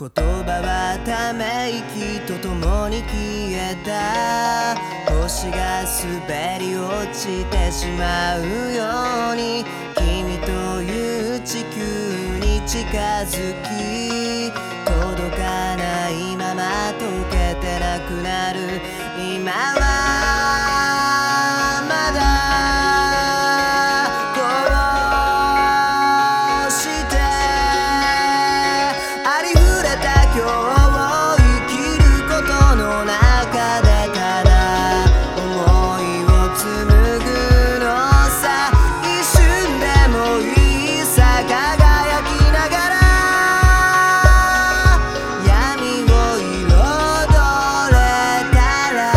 言葉はため息とともに消えた。星が滑り落ちてしまうように君という地球に近づき、届かないまま溶けてなくなる。今はまだこうしてありふれた今日を生きることの中でただ思いを紡ぐのさ。一瞬でもいいさ輝きながら闇を彩れたら。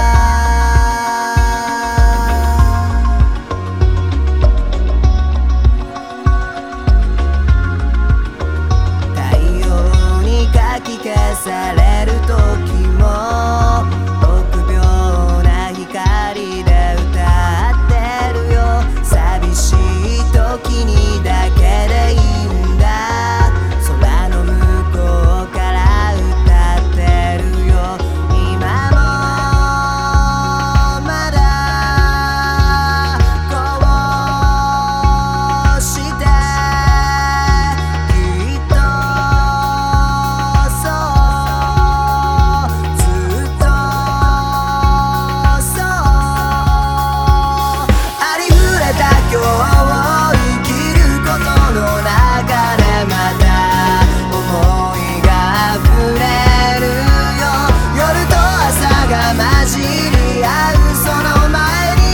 太陽にかき消される時も臆病な光で歌ってるよ。寂しい時にだけでいいんだ。空の向こうから歌ってるよ。今もまだこうしてきっとそうずっとそうありふれた今日を生きることの中でまた思いが溢れるよ。夜と朝が混じり合うその前に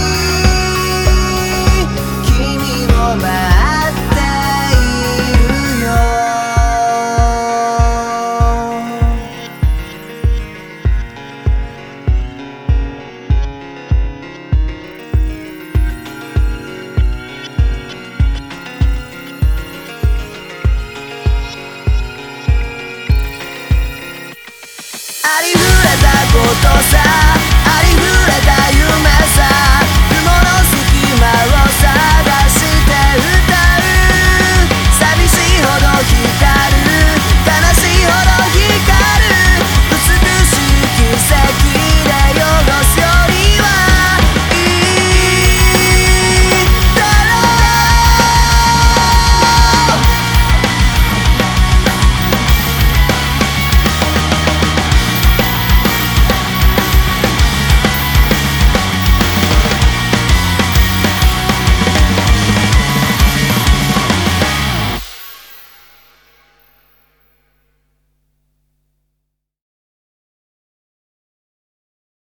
君を待っているよ。ありふれたことさ